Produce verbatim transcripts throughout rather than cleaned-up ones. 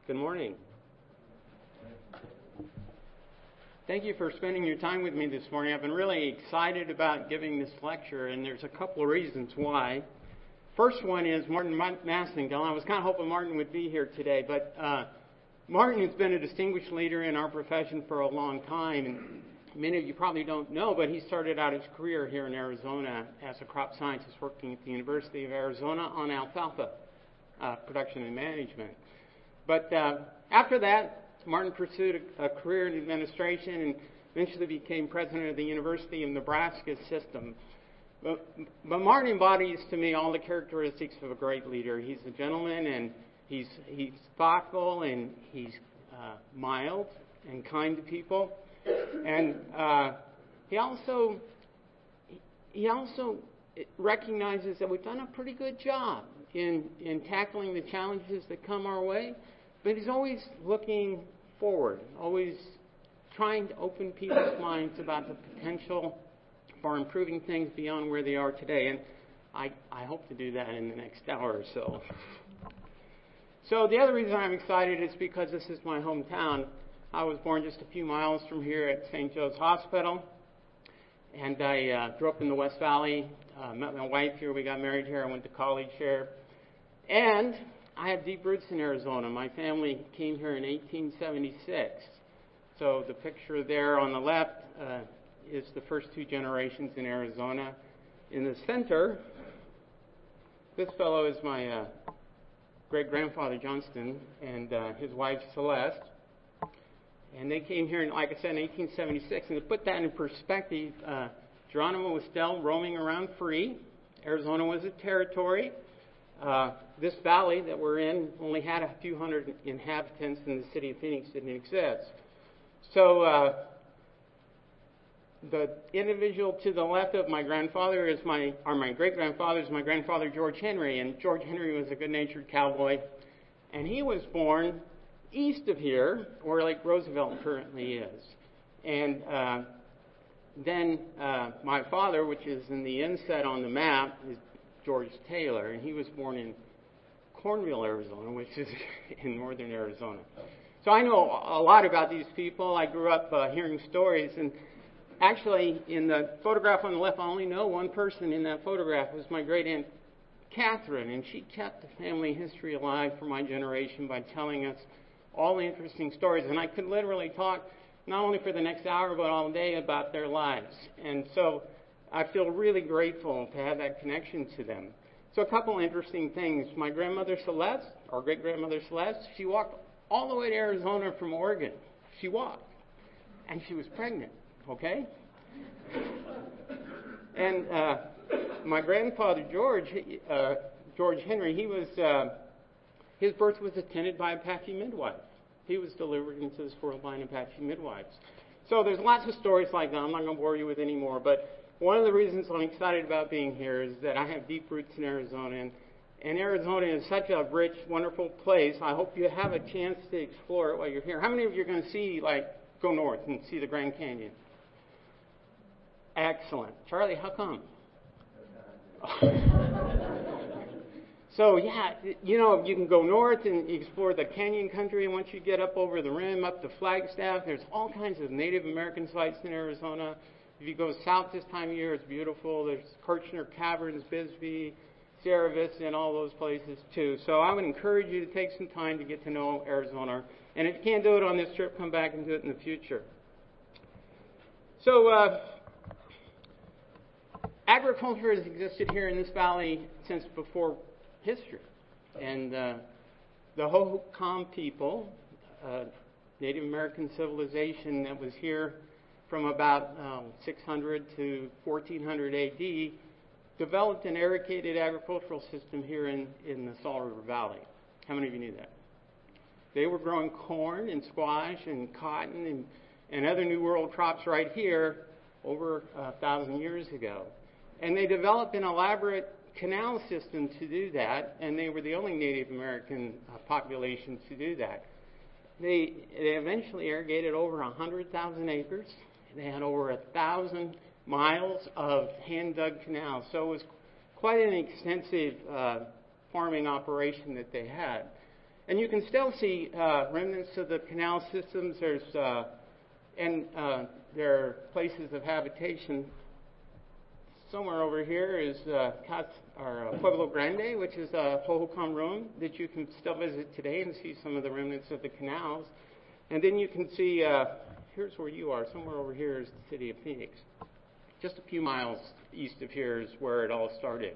Good morning. Thank you for spending your time with me this morning. I've been really excited about giving this lecture, and there's a couple of reasons why. First one is Martin Massengill. I was kind of hoping Martin would be here today, but uh, Martin has been a distinguished leader in our profession for a long time, and many of you probably don't know, but he started out his career here in Arizona as a crop scientist working at the University of Arizona on alfalfa uh, production and management. But uh, after that, Martin pursued a, a career in administration and eventually became president of the University of Nebraska system. But, but Martin embodies to me all the characteristics of a great leader. He's a gentleman, and he's he's thoughtful, and he's uh, mild and kind to people. And uh, he also he also recognizes that we've done a pretty good job in in tackling the challenges that come our way. But he's always looking forward, always trying to open people's minds about the potential for improving things beyond where they are today. And I, I hope to do that in the next hour or so. So the other reason I'm excited is because this is my hometown. I was born just a few miles from here at Saint Joe's Hospital. And I uh, grew up in the West Valley, uh, met my wife here, we got married here, I went to college here. And I have deep roots in Arizona. My family came here in eighteen seventy-six. So the picture there on the left uh, is the first two generations in Arizona. In the center, this fellow is my uh, great-grandfather Johnston and uh, his wife Celeste. And they came here, in, like I said, in eighteen seventy-six. And to put that in perspective, uh, Geronimo was still roaming around free. Arizona was a territory. Uh, this valley that we're in only had a few hundred inhabitants, and the city of Phoenix didn't exist. So uh, the individual to the left of my grandfather is my, or my great-grandfather is my grandfather George Henry, and George Henry was a good-natured cowboy, and he was born east of here, where Lake Roosevelt currently is. And uh, then uh, my father, which is in the inset on the map, is George Taylor, and he was born in Cornville, Arizona, which is in northern Arizona. So I know a lot about these people. I grew up uh, hearing stories, and actually in the photograph on the left, I only know one person in that photograph. It was my great-aunt Catherine, and she kept the family history alive for my generation by telling us all the interesting stories. And I could literally talk not only for the next hour, but all day about their lives. And so I feel really grateful to have that connection to them. So a couple interesting things. My grandmother Celeste, or great-grandmother Celeste, she walked all the way to Arizona from Oregon. She walked. And she was pregnant, okay? And uh, my grandfather George, uh, George Henry, he was, uh, his birth was attended by Apache midwife. He was delivered into this world by an Apache midwives. So there's lots of stories like that. I'm not going to bore you with any more, but one of the reasons I'm excited about being here is that I have deep roots in Arizona, and, and Arizona is such a rich, wonderful place. I hope you have a chance to explore it while you're here. How many of you are going to see, like, go north and see the Grand Canyon? Excellent. Charlie, how come? So, yeah, you know, you can go north and explore the canyon country, and once you get up over the rim, up to Flagstaff, there's all kinds of Native American sites in Arizona. If you go south this time of year, it's beautiful. There's Kirchner Caverns, Bisbee, Sierra Vista, and all those places, too. So I would encourage you to take some time to get to know Arizona. And if you can't do it on this trip, come back and do it in the future. So uh, agriculture has existed here in this valley since before history. And uh, the Hohokam people, uh, Native American civilization that was here from about um, six hundred to fourteen hundred A D, developed an irrigated agricultural system here in, in the Salt River Valley. How many of you knew that? They were growing corn and squash and cotton and, and other New World crops right here over a thousand years ago. And they developed an elaborate canal system to do that, and they were the only Native American uh, population to do that. They, they eventually irrigated over one hundred thousand acres. They had over a thousand miles of hand-dug canals. So it was quite an extensive uh, farming operation that they had. And you can still see uh, remnants of the canal systems. There's uh, and uh, there are places of habitation. Somewhere over here is uh, Cas- or, uh, Pueblo Grande, which is a Hohokam ruin that you can still visit today and see some of the remnants of the canals. And then you can see, uh, here's where you are. Somewhere over here is the city of Phoenix. Just a few miles east of here is where it all started.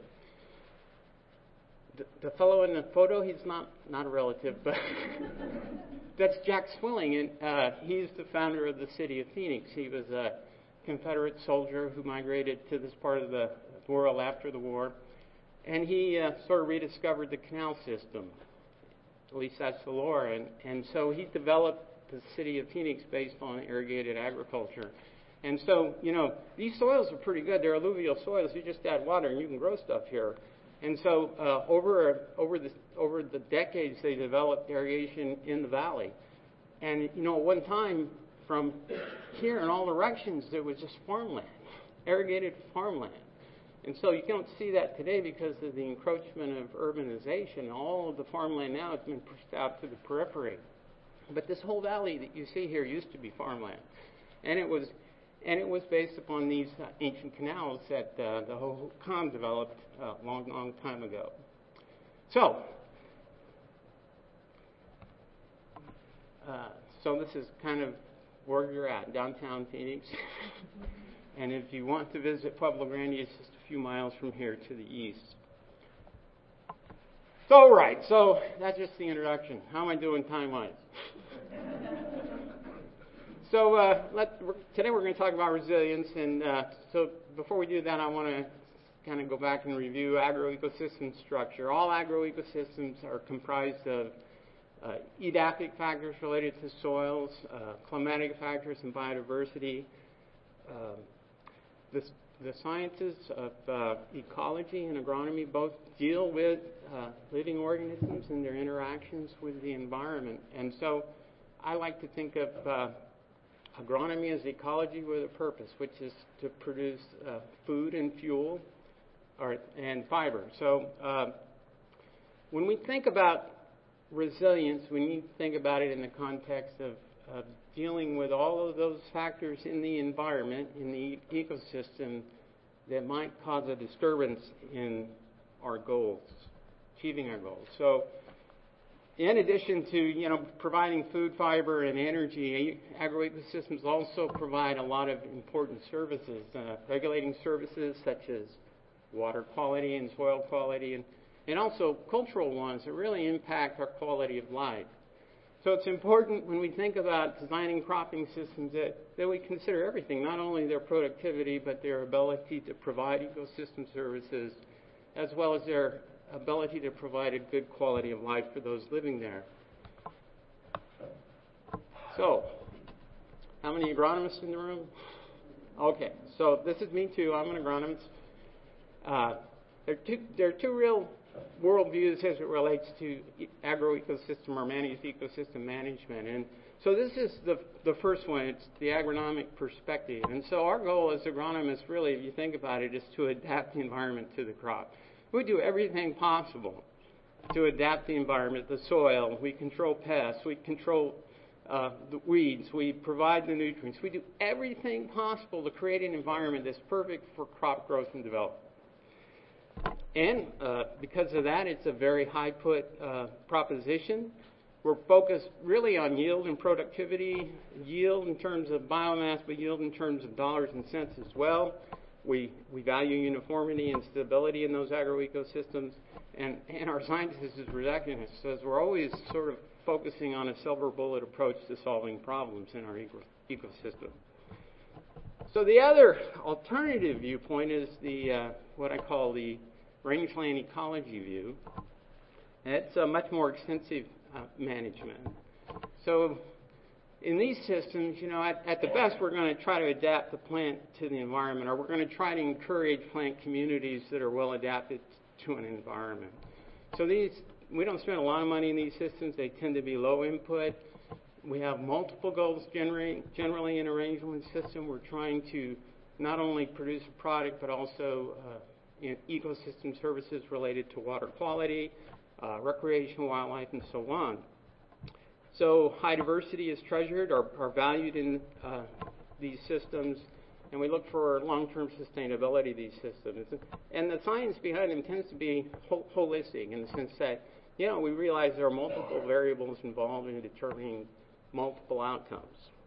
The, the fellow in the photo, he's not, not a relative, but that's Jack Swilling, and uh, he's the founder of the city of Phoenix. He was a Confederate soldier who migrated to this part of the world after the war, and he uh, sort of rediscovered the canal system. At least that's the lore, and, and so he developed the city of Phoenix based on irrigated agriculture. And so, you know, these soils are pretty good. They're alluvial soils. You just add water and you can grow stuff here. And so uh, over over the over the decades, they developed irrigation in the valley. And, you know, at one time, from here in all directions, there was just farmland, irrigated farmland. And so you don't see that today because of the encroachment of urbanization. All of the farmland now has been pushed out to the periphery. But this whole valley that you see here used to be farmland. And it was and it was based upon these uh, ancient canals that uh, the Hohokam developed a uh, long, long time ago. So, uh, so this is kind of where you're at, downtown Phoenix. And if you want to visit Pueblo Grande, it's just a few miles from here to the east. So, right, so that's just the introduction. How am I doing time-wise? So uh, let, today we're going to talk about resilience, and uh, so before we do that, I want to kind of go back and review agroecosystem structure. All agroecosystems are comprised of uh, edaphic factors related to soils, uh, climatic factors, and biodiversity. Um, the, the sciences of uh, ecology and agronomy both deal with uh, living organisms and their interactions with the environment, and so I like to think of uh, agronomy as ecology with a purpose, which is to produce uh, food and fuel or, and fiber. So uh, when we think about resilience, we need to think about it in the context of, of dealing with all of those factors in the environment, in the ecosystem, that might cause a disturbance in our goals, achieving our goals. So in addition to, you know, providing food, fiber, and energy, agroecosystems also provide a lot of important services, uh, regulating services such as water quality and soil quality, and, and also cultural ones that really impact our quality of life. So it's important when we think about designing cropping systems that, that we consider everything, not only their productivity, but their ability to provide ecosystem services, as well as their ability to provide a good quality of life for those living there. So, how many agronomists in the room? Okay, so this is me too. I'm an agronomist. Uh, there, are two, there are two real worldviews as it relates to agroecosystem or managed ecosystem management. And so this is the, the first one. It's the agronomic perspective. And so our goal as agronomists, really, if you think about it, is to adapt the environment to the crop. We do everything possible to adapt the environment, the soil. We control pests. We control uh, the weeds. We provide the nutrients. We do everything possible to create an environment that's perfect for crop growth and development. And uh, because of that, it's a very high-put uh, proposition. We're focused really on yield and productivity, yield in terms of biomass, but yield in terms of dollars and cents as well. We, we value uniformity and stability in those agroecosystems, and, and our scientists as reductionists says we're always sort of focusing on a silver bullet approach to solving problems in our eco- ecosystem. So the other alternative viewpoint is the uh, what I call the rangeland ecology view. And it's a much more extensive uh, management. So in these systems, you know, at, at the best, we're going to try to adapt the plant to the environment, or we're going to try to encourage plant communities that are well adapted to an environment. So these, we don't spend a lot of money in these systems. They tend to be low input. We have multiple goals generally, generally in a rangeland system. We're trying to not only produce a product, but also uh, in ecosystem services related to water quality, uh, recreational wildlife, and so on. So high diversity is treasured or, or valued in uh, these systems, and we look for long-term sustainability of these systems. And the science behind them tends to be hol- holistic in the sense that, you know, we realize there are multiple variables involved in determining multiple outcomes.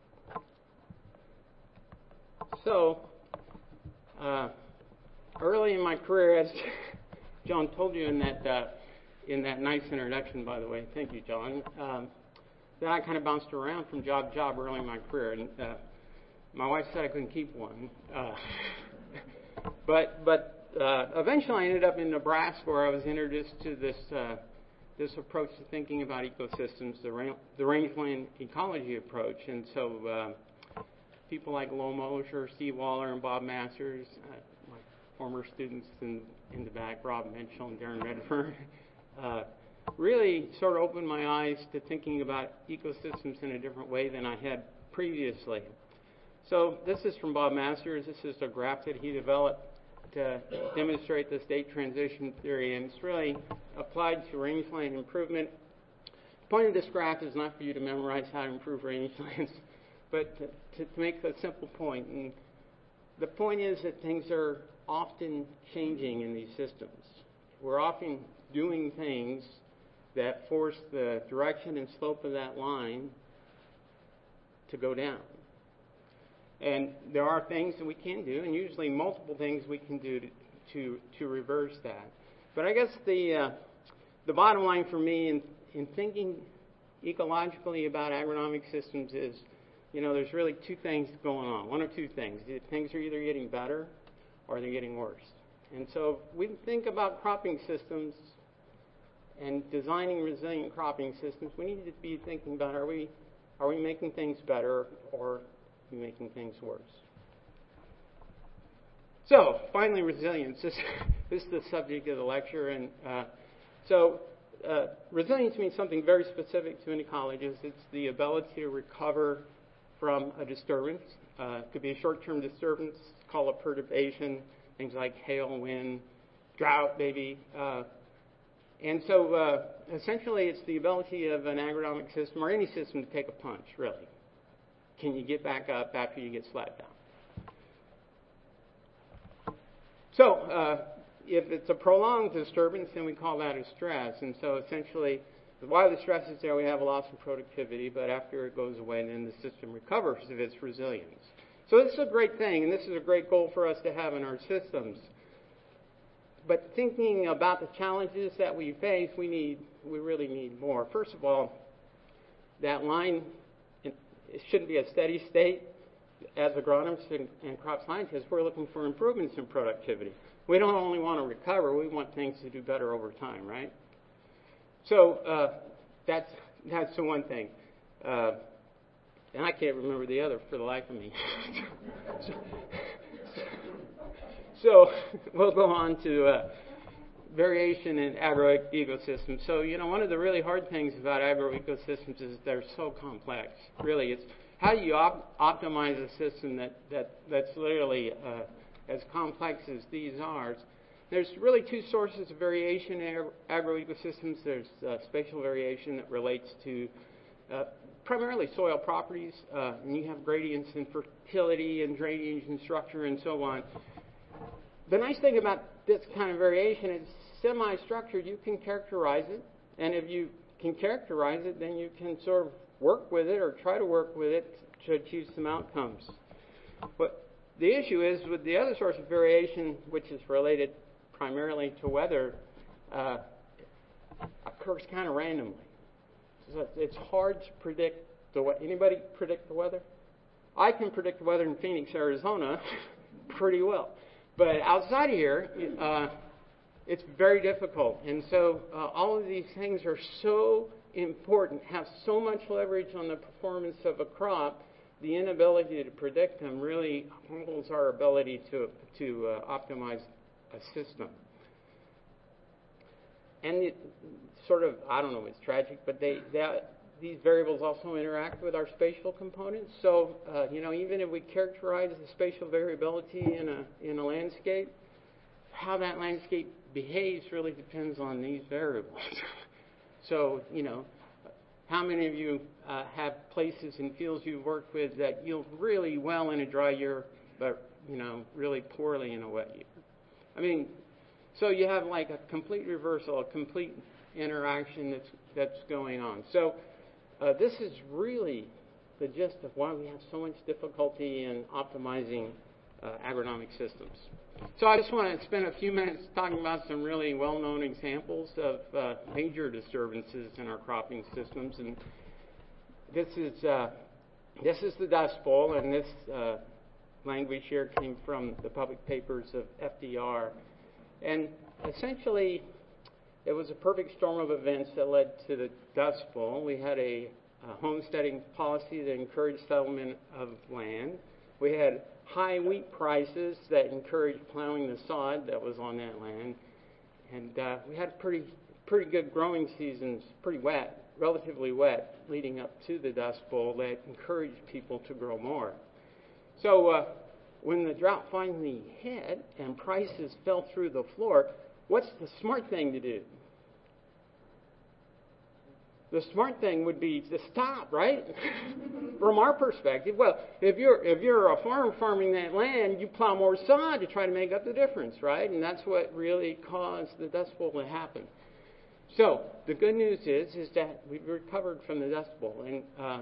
So, uh, early in my career, as John told you in that uh, in that nice introduction, by the way, thank you, John, um, that I kind of bounced around from job to job early in my career, and uh, my wife said I couldn't keep one. Uh, but but uh, eventually I ended up in Nebraska, where I was introduced to this uh, this approach to thinking about ecosystems, the, ra- the rangeland ecology approach, and so. Uh, People like Lowell Mosher, Steve Waller, and Bob Masters, uh, my former students in, in the back, Rob Mitchell and Darren Redfern, uh, really sort of opened my eyes to thinking about ecosystems in a different way than I had previously. So this is from Bob Masters. This is a graph that he developed to demonstrate the state transition theory, and it's really applied to rangeland improvement. The point of this graph is not for you to memorize how to improve rangelands, but to, to, to make a simple point. And the point is that things are often changing in these systems. We're often doing things that force the direction and slope of that line to go down. And there are things that we can do, and usually multiple things we can do to to, to reverse that. But I guess the uh, the bottom line for me in, in thinking ecologically about agronomic systems is, you know, there's really two things going on. One or two things. Things are either getting better or they're getting worse. And so we think about cropping systems and designing resilient cropping systems. We need to be thinking about, are we are we making things better or are we making things worse? So finally, resilience. This, this is the subject of the lecture. And uh, so uh, resilience means something very specific to an ecologist. It's the ability to recover from a disturbance. Uh, it could be a short-term disturbance, call it perturbation, things like hail, wind, drought, maybe. Uh, and so uh, essentially it's the ability of an agronomic system or any system to take a punch, really. Can you get back up after you get slapped down? So uh, if it's a prolonged disturbance, then we call that a stress. And so essentially, while the stress is there, we have a loss in productivity, but after it goes away, then the system recovers of its resilience. So this is a great thing, and this is a great goal for us to have in our systems. But thinking about the challenges that we face, we need, we really need more. First of all, that line, it shouldn't be a steady state. As agronomists and, and crop scientists, we're looking for improvements in productivity. We don't only want to recover, we want things to do better over time, right? So uh, that's that's the one thing. Uh, and I can't remember the other for the life of me. so, so we'll go on to uh, variation in agroecosystems. So, you know, one of the really hard things about agroecosystems is they're so complex. Really, it's how do you op- optimize a system that, that that's literally uh, as complex as these are. There's really two sources of variation in agroecosystems. There's uh, spatial variation that relates to uh, primarily soil properties, uh, and you have gradients in fertility and drainage and structure and so on. The nice thing about this kind of variation is semi-structured. You can characterize it, and if you can characterize it, then you can sort of work with it or try to work with it to achieve some outcomes. But the issue is with the other source of variation, which is related primarily to weather, uh, occurs kind of randomly. So it's hard to predict the weather. Anybody predict the weather? I can predict the weather in Phoenix, Arizona pretty well. But outside of here, uh, it's very difficult. And so uh, all of these things are so important, have so much leverage on the performance of a crop, the inability to predict them really humbles our ability to, to uh, optimize a system. And it sort of, I don't know, it's tragic, but they, they these variables also interact with our spatial components. So, uh, you know, even if we characterize the spatial variability in a in a landscape, how that landscape behaves really depends on these variables. So, you know, how many of you uh, have places and fields you've worked with that yield really well in a dry year, but, you know, really poorly in a wet year? I mean, so you have like a complete reversal, a complete interaction that's that's going on. So uh, this is really the gist of why we have so much difficulty in optimizing uh, agronomic systems. So I just want to spend a few minutes talking about some really well-known examples of uh, major disturbances in our cropping systems. And this is uh, this is the Dust Bowl, and this uh, language here came from the public papers of F D R. And essentially, it was a perfect storm of events that led to the Dust Bowl. We had a, a homesteading policy that encouraged settlement of land. We had high wheat prices that encouraged plowing the sod that was on that land. And uh, we had pretty pretty good growing seasons, pretty wet, relatively wet, leading up to the Dust Bowl that encouraged people to grow more. So uh, when the drought finally hit and prices fell through the floor, what's the smart thing to do? The smart thing would be to stop, right? From our perspective, well, if you're if you're a farmer farming that land, you plow more sod to try to make up the difference, right? And that's what really caused the Dust Bowl to happen. So the good news is is that we've recovered from the Dust Bowl, and uh,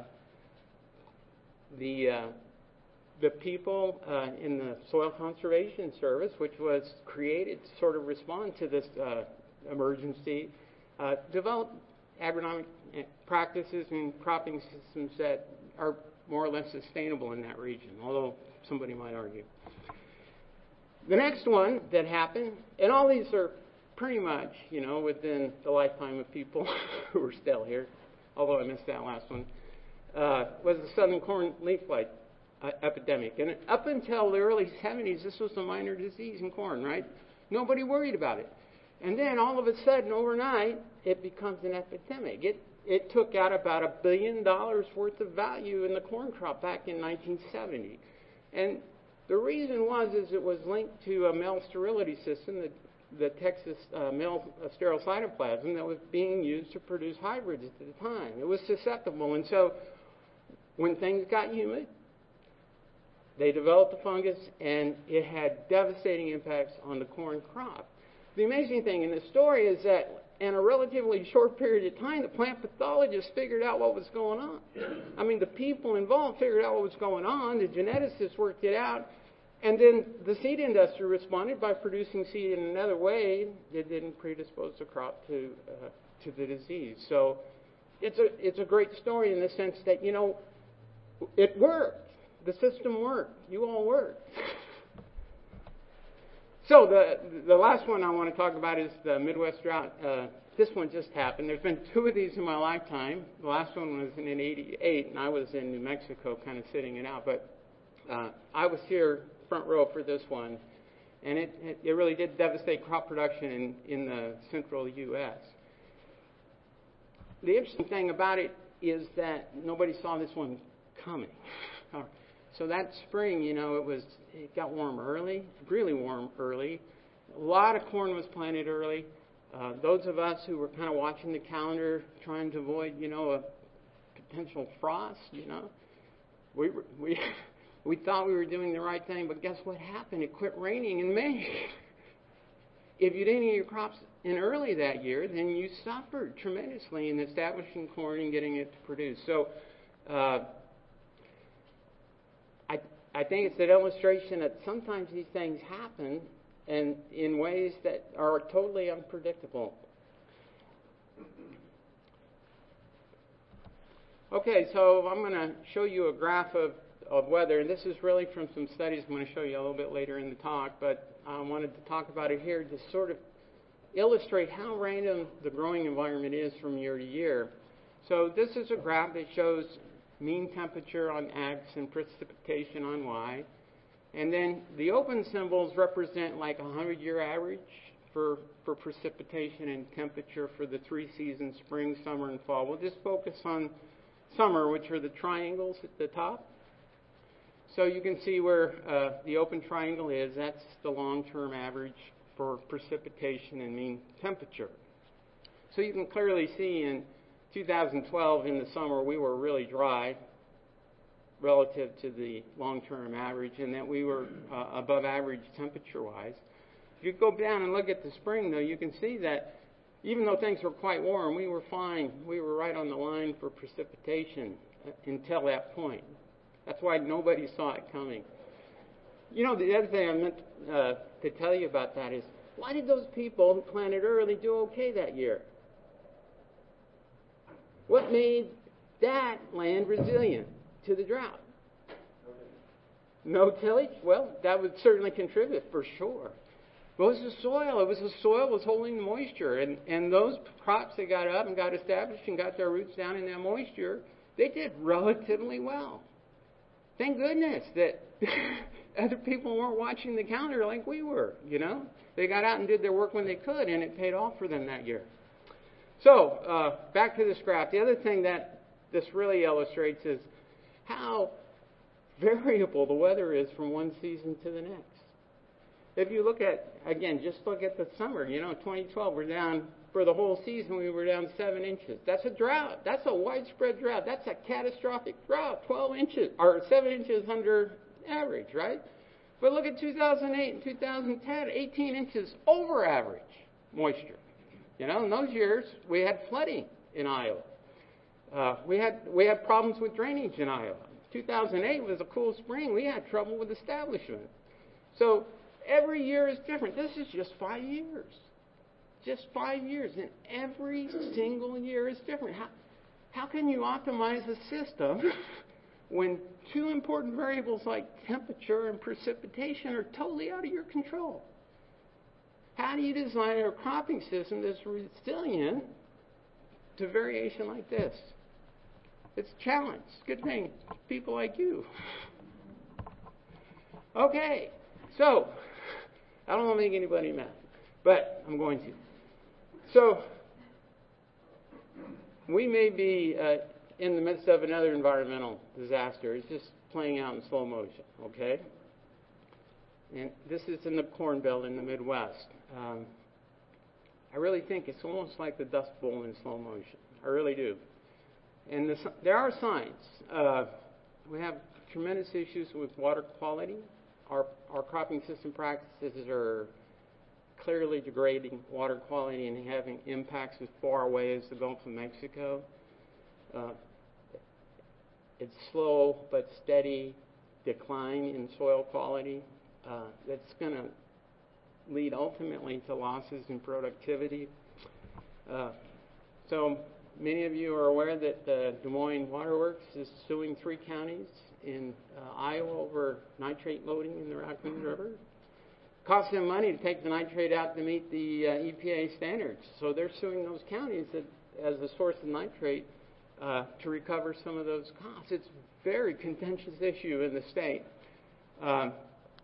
the uh, the people uh, in the Soil Conservation Service, which was created to sort of respond to this uh, emergency, uh, developed agronomic practices and cropping systems that are more or less sustainable in that region, although somebody might argue. The next one that happened, and all these are pretty much, you know, within the lifetime of people who are still here, although I missed that last one, uh, was the southern corn leaf blight uh, epidemic. And up until the early seventies, this was a minor disease in corn, right? Nobody worried about it. And then all of a sudden, overnight, it becomes an epidemic. It it took out about a billion dollars worth of value in the corn crop back in nineteen seventy. And the reason was is it was linked to a male sterility system, the, the Texas uh, male sterile cytoplasm that was being used to produce hybrids at the time. It was susceptible. And so when things got humid, they developed the fungus, and it had devastating impacts on the corn crop. The amazing thing in this story is that in a relatively short period of time, the plant pathologists figured out what was going on. I mean, the people involved figured out what was going on. The geneticists worked it out. And then the seed industry responded by producing seed in another way that didn't predispose the crop to uh, to the disease. So it's a it's a great story in the sense that, you know, it worked. The system worked. You all worked. So the the last one I want to talk about is the Midwest drought. Uh, this one just happened. There's been two of these in my lifetime. The last one was in eighty-eight, and I was in New Mexico kind of sitting it out. But uh, I was here front row for this one, and it, it, it really did devastate crop production in, in the central U S The interesting thing about it is that nobody saw this one coming. So that spring, you know, it was it got warm early, really warm early. A lot of corn was planted early. Uh, those of us who were kind of watching the calendar, trying to avoid, you know, a potential frost, you know, we were, we we thought we were doing the right thing, but guess what happened? It quit raining in May. If you didn't get your crops in early that year, then you suffered tremendously in establishing corn and getting it to produce. So. Uh, I, I think it's an illustration that sometimes these things happen and in ways that are totally unpredictable. Okay, so I'm going to show you a graph of, of weather, and this is really from some studies I'm going to show you a little bit later in the talk, but I wanted to talk about it here to sort of illustrate how random the growing environment is from year to year. So this is a graph that shows mean temperature on X and precipitation on Y. And then the open symbols represent like a hundred-year average for, for precipitation and temperature for the three seasons, spring, summer, and fall. We'll just focus on summer, which are the triangles at the top. So you can see where uh, the open triangle is. That's the long-term average for precipitation and mean temperature. So you can clearly see in two thousand twelve in the summer we were really dry relative to the long-term average, and that we were uh, above average temperature-wise. If you go down and look at the spring, though, you can see that even though things were quite warm, we were fine. We were right on the line for precipitation until that point. That's why nobody saw it coming. You know, the other thing I meant uh, to tell you about that is, why did those people who planted early do okay that year? What made that land resilient to the drought? No tillage? Well, that would certainly contribute for sure. But it was the soil. It was the soil was holding the moisture. And, and those crops that got up and got established and got their roots down in that moisture, they did relatively well. Thank goodness that other people weren't watching the calendar like we were, you know. They got out and did their work when they could, and it paid off for them that year. So, uh, back to this graph. The other thing that this really illustrates is how variable the weather is from one season to the next. If you look at, again, just look at the summer, you know, twenty twelve, we're down, for the whole season, we were down seven inches. That's a drought. That's a widespread drought. That's a catastrophic drought, twelve inches, or seven inches under average, right? But look at two thousand eight and two thousand ten, eighteen inches over average moisture. You know, in those years, we had flooding in Iowa. Uh, we had we had problems with drainage in Iowa. two thousand eight was a cool spring. We had trouble with establishment. So every year is different. This is just five years. Just five years. And every single year is different. How, how can you optimize a system when two important variables like temperature and precipitation are totally out of your control? How do you design a cropping system that's resilient to variation like this? It's a challenge. Good thing people like you. Okay, so I don't want to make anybody mad, but I'm going to. So we may be uh, in the midst of another environmental disaster. It's just playing out in slow motion, okay? And this is in the Corn Belt in the Midwest. Um, I really think it's almost like the Dust Bowl in slow motion. I really do. And the, there are signs. Uh, we have tremendous issues with water quality. Our, our cropping system practices are clearly degrading water quality and having impacts as far away as the Gulf of Mexico. Uh, it's slow but steady decline in soil quality. Uh, that's going to lead ultimately to losses in productivity. Uh, so many of you are aware that the Des Moines Water Works is suing three counties in uh, Iowa over nitrate loading in the Raccoon River. It costs them money to take the nitrate out to meet the uh, E P A standards. So they're suing those counties that, as a source of nitrate uh, to recover some of those costs. It's a very contentious issue in the state. Um,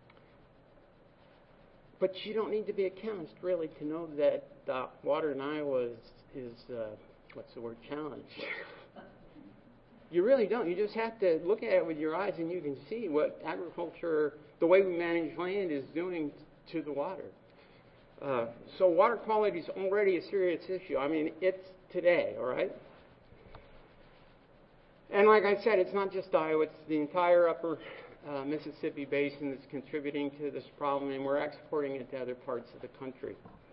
But you don't need to be a chemist, really, to know that uh, water in Iowa is, is uh, what's the word, challenged. You really don't. You just have to look at it with your eyes, and you can see what agriculture, the way we manage land, is doing to the water. Uh, so water quality is already a serious issue. I mean, it's today, all right? And like I said, it's not just Iowa. It's the entire upper Uh, Mississippi basin that's contributing to this problem, and we're exporting it to other parts of the country.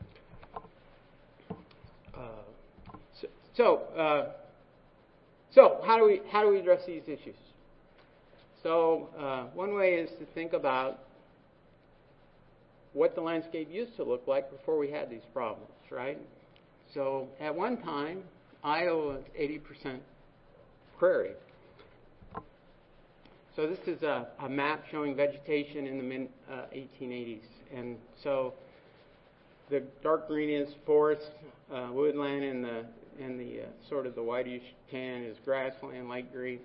Uh, so, so, uh, so how do we how do we address these issues? So, uh, one way is to think about what the landscape used to look like before we had these problems, right? So, at one time, Iowa was eighty percent prairie. So this is a, a map showing vegetation in the mid uh, eighteen eighties. And so the dark green is forest, uh, woodland, and the and the uh, sort of the whitish tan is grassland, light green.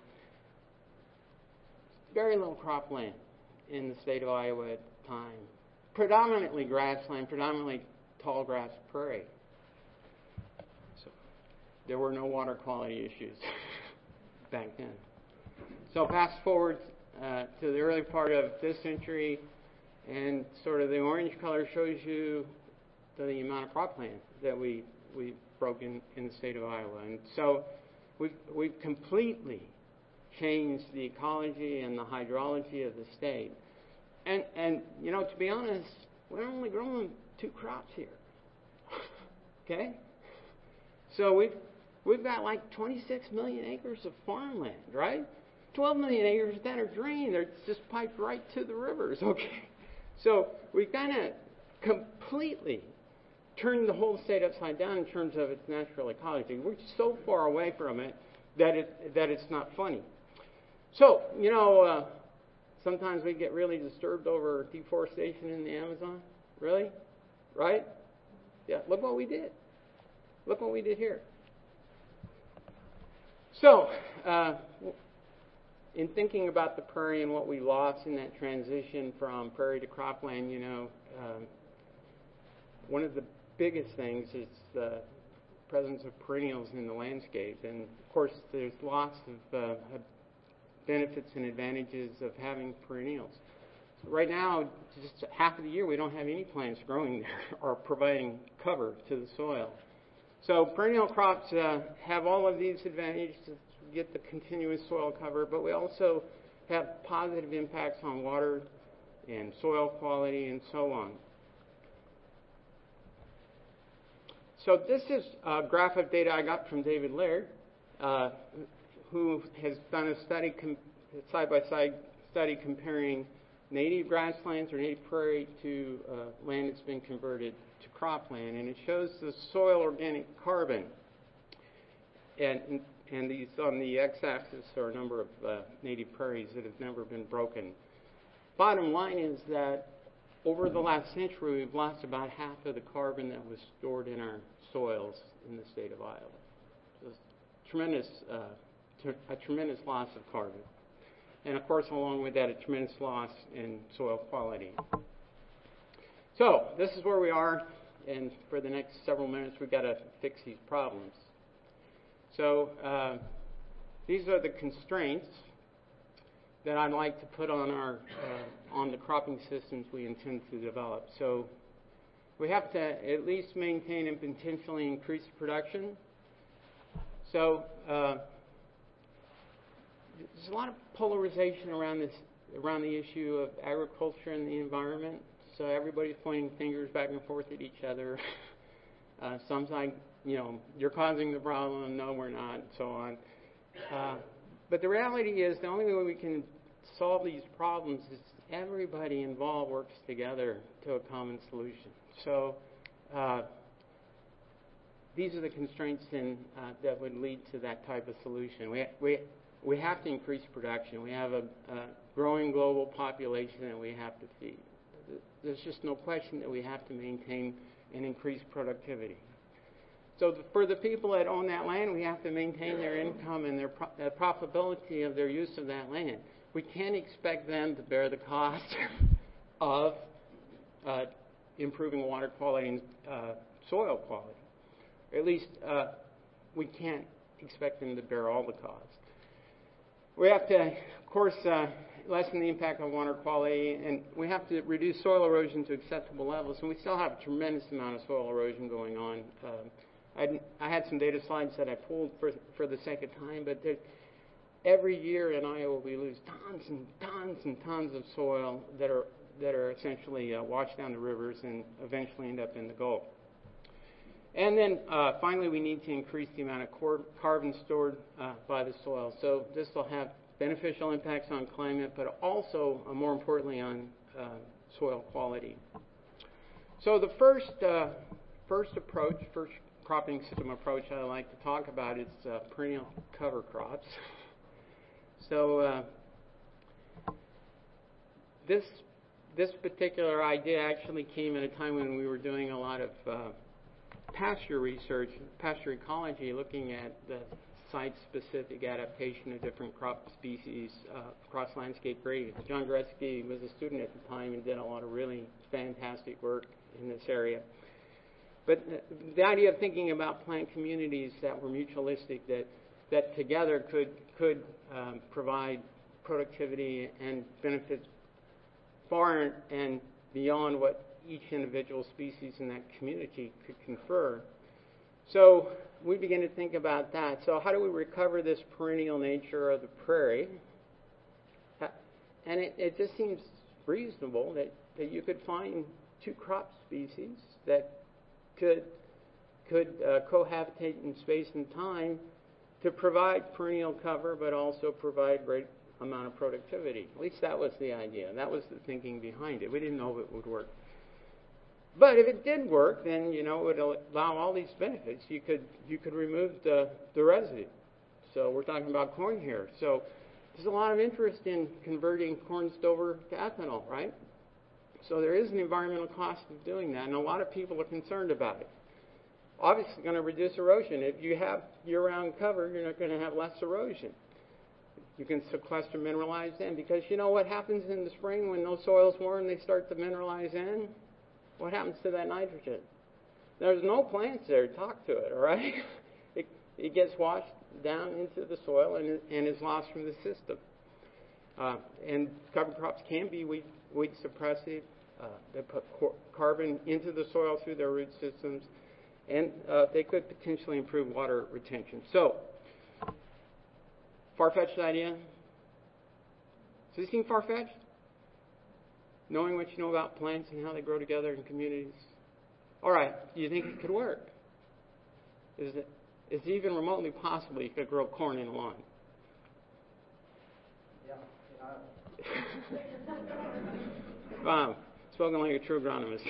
Very little cropland in the state of Iowa at the time. Predominantly grassland, predominantly tall grass prairie. So there were no water quality issues back then. So fast forward uh, to the early part of this century, and sort of the orange color shows you to the amount of cropland that we we broke in, in the state of Iowa. And so we've we've completely changed the ecology and the hydrology of the state. And and you know, to be honest, we're only growing two crops here. Okay? So we've we've got like twenty-six million acres of farmland, right? twelve million acres that are drained. They're just piped right to the rivers, okay? So we've kind of completely turned the whole state upside down in terms of its natural ecology. We're so far away from it that it that it's not funny. So, you know, uh, sometimes we get really disturbed over deforestation in the Amazon. Really? Right? Yeah, look what we did. Look what we did here. So, uh, in thinking about the prairie and what we lost in that transition from prairie to cropland, you know, um, one of the biggest things is the presence of perennials in the landscape. And, of course, there's lots of uh, benefits and advantages of having perennials. So right now, just half of the year, we don't have any plants growing there or providing cover to the soil. So perennial crops uh, have all of these advantages to get the continuous soil cover, but we also have positive impacts on water and soil quality and so on. So this is a graph of data I got from David Laird, uh, who has done a study, com- side-by-side study comparing native grasslands or native prairie to uh, land that's been converted to cropland, and it shows the soil organic carbon. And, and these on the x-axis are a number of uh, native prairies that have never been broken. Bottom line is that over the last century, we've lost about half of the carbon that was stored in our soils in the state of Iowa. So it's tremendous, uh, t- a tremendous loss of carbon. And of course, along with that, a tremendous loss in soil quality. So this is where we are, and for the next several minutes, we've got to fix these problems. So uh, these are the constraints that I'd like to put on our uh, on the cropping systems we intend to develop. So we have to at least maintain and potentially increase production. So uh, there's a lot of polarization around this around the issue of agriculture and the environment. So everybody's pointing fingers back and forth at each other. uh, some's like, you know, you're causing the problem. No, we're not, and so on. Uh, but the reality is the only way we can solve these problems is everybody involved works together to a common solution. So uh, these are the constraints in, uh, that would lead to that type of solution. We we we have to increase production. We have a, a growing global population that we have to feed. There's just no question that we have to maintain and increase productivity. So the, for the people that own that land, we have to maintain their income and their pro- the profitability of their use of that land. We can't expect them to bear the cost of uh, improving water quality and uh, soil quality. Or at least uh, we can't expect them to bear all the costs. We have to, of course, uh, lessen the impact on water quality, and we have to reduce soil erosion to acceptable levels, and we still have a tremendous amount of soil erosion going on. Um, I, I had some data slides that I pulled for, for the sake of time, but every year in Iowa we lose tons and tons and tons of soil that are that are essentially uh, washed down the rivers and eventually end up in the Gulf. And then uh, finally, we need to increase the amount of cor- carbon stored uh, by the soil. So this will have beneficial impacts on climate, but also, uh, more importantly, on uh, soil quality. So the first uh, first approach, first cropping system approach I like to talk about is uh, perennial cover crops. So uh, this this particular idea actually came at a time when we were doing a lot of uh, pasture research, pasture ecology, looking at the site-specific adaptation of different crop species uh, across landscape gradients. John Gretzky was a student at the time and did a lot of really fantastic work in this area. But the idea of thinking about plant communities that were mutualistic, that that together could could um, provide productivity and benefits far and beyond what each individual species in that community could confer. So we begin to think about that. So how do we recover this perennial nature of the prairie? And it, it just seems reasonable that, that you could find two crop species that could could uh, cohabitate in space and time to provide perennial cover, but also provide great amount of productivity. At least that was the idea. That was the thinking behind it. We didn't know if it would work. But if it did work, then, you know, it would allow all these benefits. You could you could remove the, the residue. So we're talking about corn here. So there's a lot of interest in converting corn stover to ethanol, right? So there is an environmental cost of doing that, and a lot of people are concerned about it. Obviously, it's going to reduce erosion. If you have year-round cover, you're not going to have less erosion. You can sequester mineralized in, because you know what happens in the spring when those soils warm, they start to mineralize in? What happens to that nitrogen? There's no plants there to talk to it, all right? It, it gets washed down into the soil and, and is lost from the system. Uh, and cover crops can be weed, weed suppressive. Uh, they put cor- carbon into the soil through their root systems, and uh, they could potentially improve water retention. So, far-fetched idea? Does this seem far-fetched? Knowing what you know about plants and how they grow together in communities? All right, do you think it could work? Is it, is it even remotely possible you could grow corn in a lawn? Yeah. Wow, spoken like a true agronomist.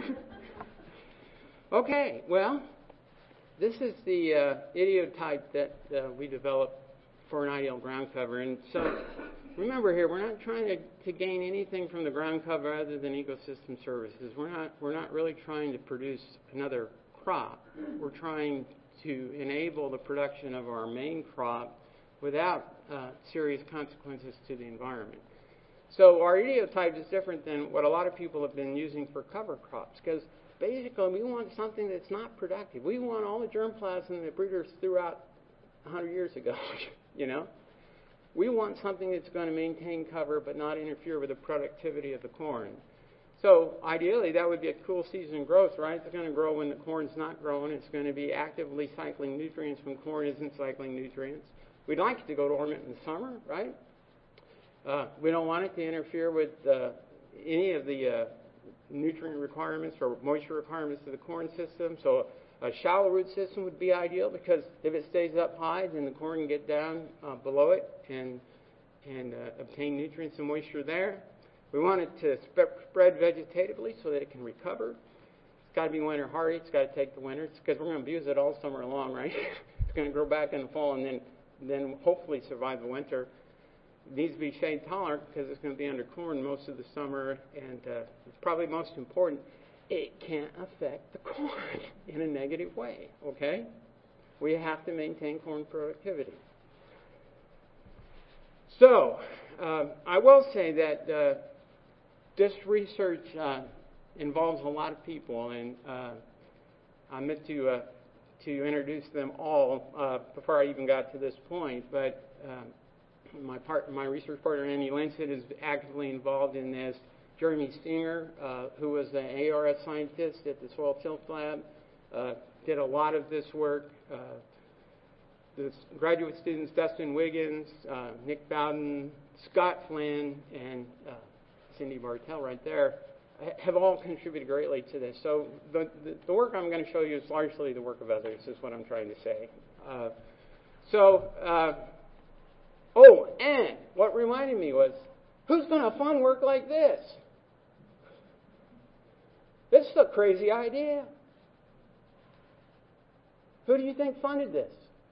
Okay, well, this is the uh, idiotype that uh, we developed for an ideal ground cover. And so remember here, we're not trying to, to gain anything from the ground cover other than ecosystem services. We're not, we're not really trying to produce another crop. We're trying to enable the production of our main crop without uh, serious consequences to the environment. So our idiotype is different than what a lot of people have been using for cover crops, because basically we want something that's not productive. We want all the germplasm that breeders threw out one hundred years ago, you know. We want something that's going to maintain cover but not interfere with the productivity of the corn. So ideally that would be a cool season growth, right? It's going to grow when the corn's not growing. It's going to be actively cycling nutrients when corn isn't cycling nutrients. We'd like it to go dormant in the summer, right? Uh, we don't want it to interfere with uh, any of the uh, nutrient requirements or moisture requirements of the corn system. So a shallow root system would be ideal, because if it stays up high, then the corn can get down uh, below it and and uh, obtain nutrients and moisture there. We want it to sp- spread vegetatively so that it can recover. It's got to be winter hardy. It's got to take the winter, because we're going to abuse it all summer long, right? It's going to grow back in the fall and then then hopefully survive the winter. It needs to be shade tolerant, because it's going to be under corn most of the summer, and uh, it's probably most important, it can't affect the corn in a negative way, okay? We have to maintain corn productivity. So, uh, I will say that uh, this research uh, involves a lot of people, and uh, I meant to uh, to introduce them all uh, before I even got to this point, but um, My part, my research partner, Andy Linsett, is actively involved in this. Jeremy Stinger, uh, who was an A R S scientist at the Soil Tilth Lab, uh, did a lot of this work. Uh, the graduate students, Dustin Wiggins, uh, Nick Bowden, Scott Flynn, and uh, Cindy Bartell right there, have all contributed greatly to this. So the, the, the work I'm going to show you is largely the work of others, is what I'm trying to say. Uh, so... Uh, Oh, and what reminded me was, who's going to fund work like this? This is a crazy idea. Who do you think funded this?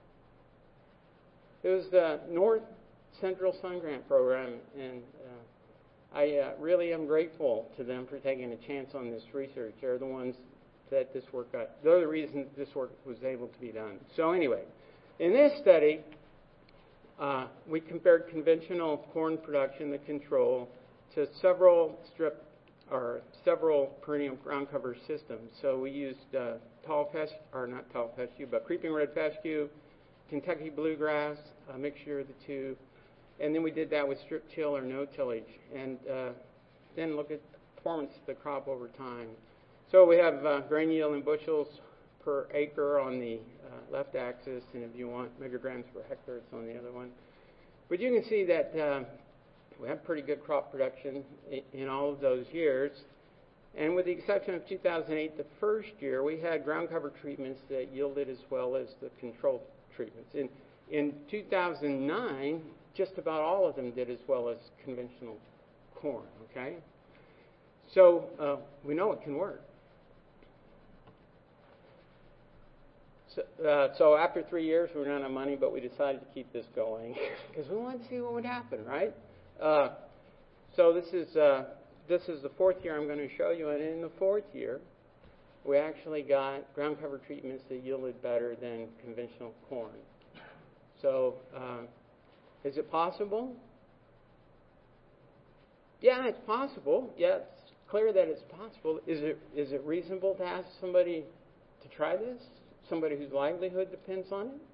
It was the North Central Sun Grant Program, and uh, I uh, really am grateful to them for taking a chance on this research. They're the ones that this work got. They're the reason this work was able to be done. So anyway, in this study, Uh, we compared conventional corn production, the control, to several strip or several perennial ground cover systems. So we used uh, tall fescue, or not tall fescue, but creeping red fescue, Kentucky bluegrass, a mixture of the two, and then we did that with strip till or no tillage, and uh, then look at performance of the crop over time. So we have uh, grain yield in bushels per acre on the uh, left axis, and if you want micrograms per hectare, it's on the other one. But you can see that uh, we have pretty good crop production in, in all of those years. And with the exception of two thousand eight, the first year, we had ground cover treatments that yielded as well as the control treatments. In, in two thousand nine, just about all of them did as well as conventional corn, okay? So uh, we know it can work. So, uh, so after three years, we ran out of money, but we decided to keep this going because we wanted to see what would happen, right? Uh, so this is uh, this is the fourth year I'm going to show you, and in the fourth year, we actually got ground cover treatments that yielded better than conventional corn. So uh, is it possible? Yeah, it's possible. Yeah, it's clear that it's possible. Is it is it reasonable to ask somebody to try this? Somebody whose livelihood depends on it?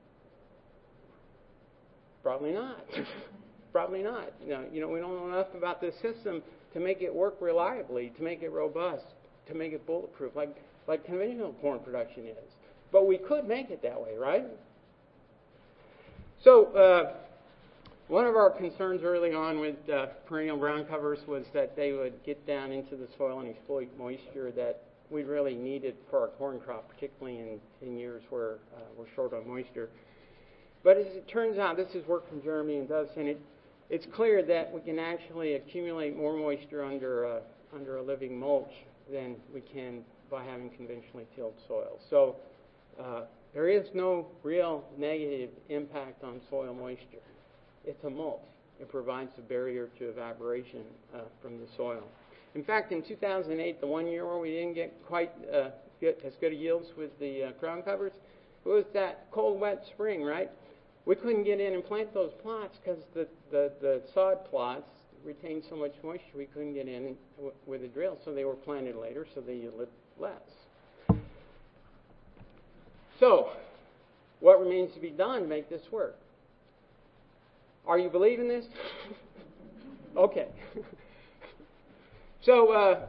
Probably not. Probably not. You know, you know, we don't know enough about this system to make it work reliably, to make it robust, to make it bulletproof, like like conventional corn production is. But we could make it that way, right? So uh, one of our concerns early on with uh, perennial ground covers was that they would get down into the soil and exploit moisture that we really needed for our corn crop, particularly in, in years where uh, we're short on moisture. But as it turns out, this is work from Jeremy and Doug, and it, it's clear that we can actually accumulate more moisture under a, under a living mulch than we can by having conventionally tilled soil. So uh, there is no real negative impact on soil moisture. It's a mulch. It provides a barrier to evaporation uh, from the soil. In fact, in two thousand eight, the one year where we didn't get quite uh, get as good yields with the uh, ground covers, it was that cold, wet spring, right? We couldn't get in and plant those plots because the, the, the sod plots retained so much moisture we couldn't get in w- with a drill, so they were planted later, so they yielded less. So, what remains to be done to make this work? Are you believing this? Okay. So, uh,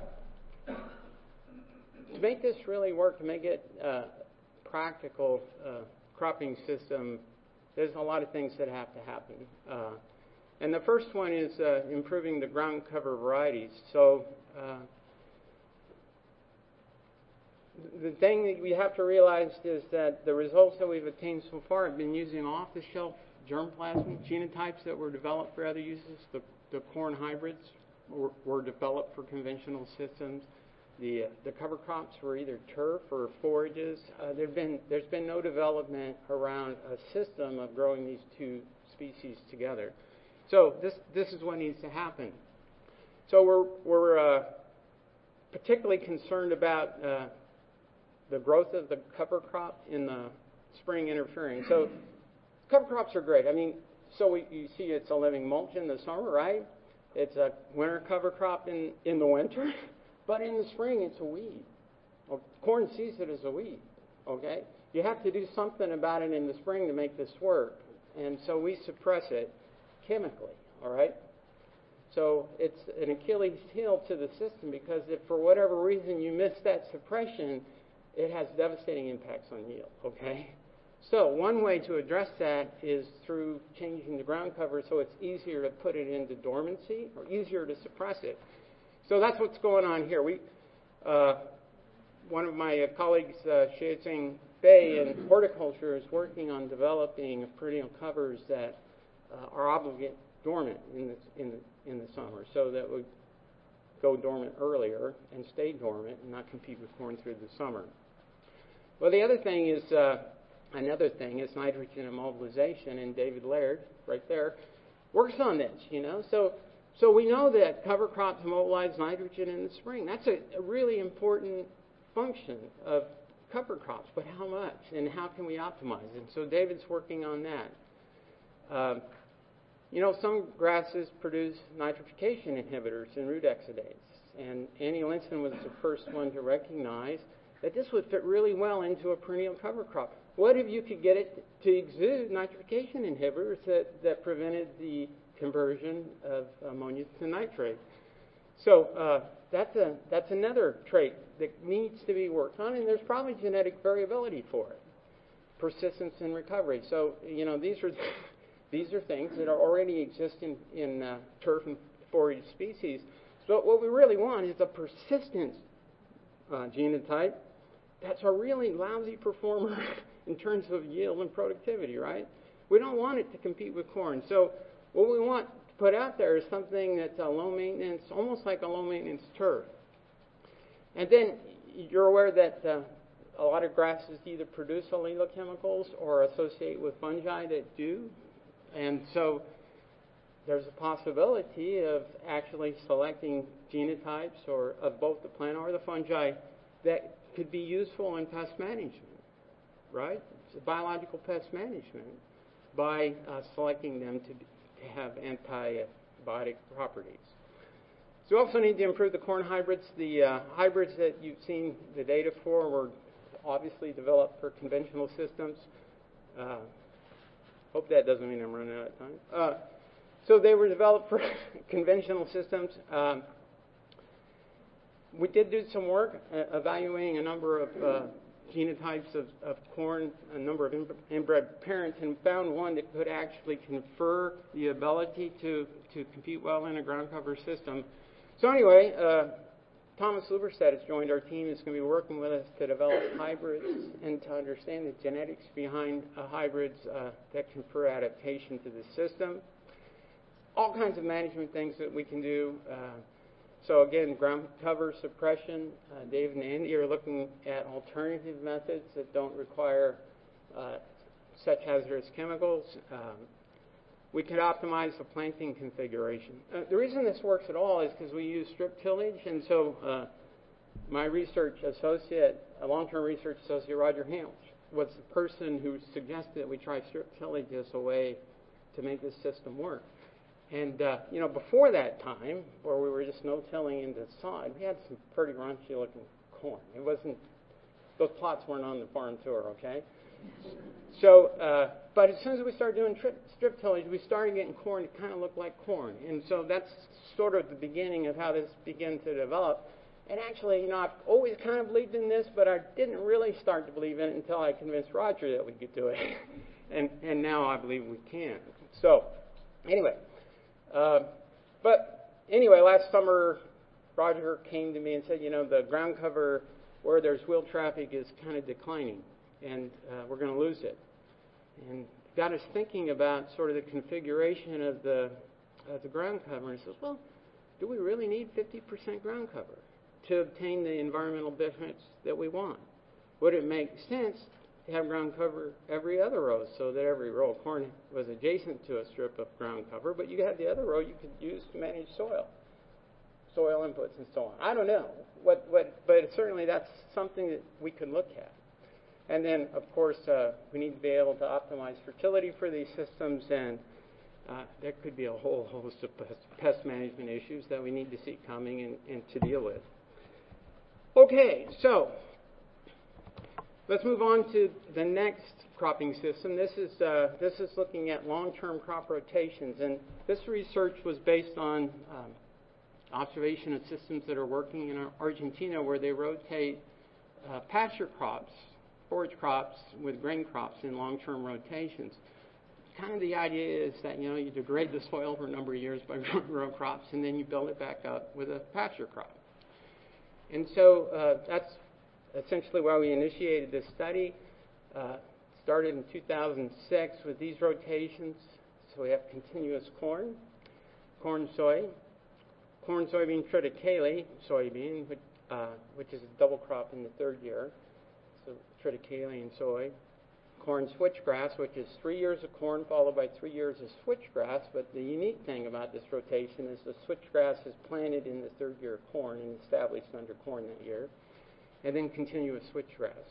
to make this really work, to make it uh, practical uh, cropping system, there's a lot of things that have to happen. Uh, and the first one is uh, improving the ground cover varieties. So, uh, the thing that we have to realize is that the results that we've attained so far have been using off-the-shelf germplasm genotypes that were developed for other uses. The, the corn hybrids were, were developed for conventional systems. The, uh, the cover crops were either turf or forages. Uh, there've been, there's been no development around a system of growing these two species together. So this, this is what needs to happen. So we're, we're uh, particularly concerned about uh, the growth of the cover crop in the spring interfering. So cover crops are great. I mean, so we, you see it's a living mulch in the summer, right? It's a winter cover crop in, in the winter. But in the spring, it's a weed. Well, corn sees it as a weed, okay? You have to do something about it in the spring to make this work. And so we suppress it chemically, all right? So it's an Achilles heel to the system because if for whatever reason you miss that suppression, it has devastating impacts on yield, okay? So one way to address that is through changing the ground cover so it's easier to put it into dormancy or easier to suppress it. So that's what's going on here. We, uh, one of my uh, colleagues, uh, Shih-Tsing Bei in horticulture, is working on developing perennial covers that uh, are obligate dormant in the, in, the, in the summer, so that would go dormant earlier and stay dormant and not compete with corn through the summer. Well, the other thing is, uh, another thing is nitrogen immobilization, and David Laird, right there, works on this, you know. So So we know that cover crops immobilize nitrogen in the spring. That's a, a really important function of cover crops, but how much and how can we optimize it? And so David's working on that. Uh, you know, some grasses produce nitrification inhibitors and root exudates, and Annie Linson was the first one to recognize that this would fit really well into a perennial cover crop. What if you could get it to exude nitrification inhibitors that, that prevented the conversion of ammonia to nitrate? So uh, that's a that's another trait that needs to be worked on, and there's probably genetic variability for it. Persistence and recovery. So you know these are these are things that are already exist in, in uh, turf and forage species. So what we really want is a persistent uh, genotype that's a really lousy performer in terms of yield and productivity, right? We don't want it to compete with corn. So what we want to put out there is something that's a low maintenance, almost like a low maintenance turf. And then you're aware that uh, a lot of grasses either produce allelochemicals or associate with fungi that do. And so there's a possibility of actually selecting genotypes or of both the plant or the fungi that could be useful in pest management, right? It's biological pest management by uh, selecting them to, be, to have antibiotic properties. So we also need to improve the corn hybrids. The uh, hybrids that you've seen the data for were obviously developed for conventional systems. Uh, hope that doesn't mean I'm running out of time. Uh, so they were developed for conventional systems. Um, we did do some work uh, evaluating a number of uh, genotypes of, of corn, a number of inbred parents, and found one that could actually confer the ability to, to compete well in a ground cover system. So anyway, uh, Thomas Luberstedt has joined our team. He's going to be working with us to develop hybrids and to understand the genetics behind uh, hybrids uh, that confer adaptation to the system. All kinds of management things that we can do. Uh, so again, ground cover suppression. Uh, Dave and Andy are looking at alternative methods that don't require uh, such hazardous chemicals. Um, we could optimize the planting configuration. Uh, the reason this works at all is because we use strip tillage, and so uh, my research associate, a long-term research associate, Roger Hamels, was the person who suggested that we try strip tillage as a way to make this system work. And, uh, you know, before that time, where we were just no-tilling into the sod, we had some pretty raunchy-looking corn. It wasn't, those plots weren't on the farm tour, okay? So, uh, but as soon as we started doing trip, strip tillage, we started getting corn that kind of looked like corn. And so that's sort of the beginning of how this began to develop. And actually, you know, I've always kind of believed in this, but I didn't really start to believe in it until I convinced Roger that we could do it. and, and now I believe we can. So, anyway. Uh, but anyway, last summer, Roger came to me and said, you know, the ground cover where there's wheel traffic is kind of declining, and uh, we're going to lose it. And got us thinking about sort of the configuration of the of the ground cover. And he says, well, do we really need fifty percent ground cover to obtain the environmental benefits that we want? Would it make sense to have ground cover every other row so that every row of corn was adjacent to a strip of ground cover, but you had the other row you could use to manage soil, soil inputs and so on? I don't know, what, what, but certainly that's something that we could look at. And then, of course, uh, we need to be able to optimize fertility for these systems, and uh, there could be a whole host of pest management issues that we need to see coming and, and to deal with. Okay, so let's move on to the next cropping system. This is uh, this is looking at long-term crop rotations, and this research was based on um, observation of systems that are working in Argentina, where they rotate uh, pasture crops, forage crops, with grain crops in long-term rotations. Kind of the idea is that, you know, you degrade the soil for a number of years by growing row crops, and then you build it back up with a pasture crop. And so uh, that's essentially why we initiated this study. Uh, started in two thousand six with these rotations. So we have continuous corn, corn soy, corn soybean triticale soybean, which, uh, which is a double crop in the third year. So triticale and soy. Corn switchgrass, which is three years of corn followed by three years of switchgrass. But the unique thing about this rotation is the switchgrass is planted in the third year of corn and established under corn that year. And then continuous switchgrass.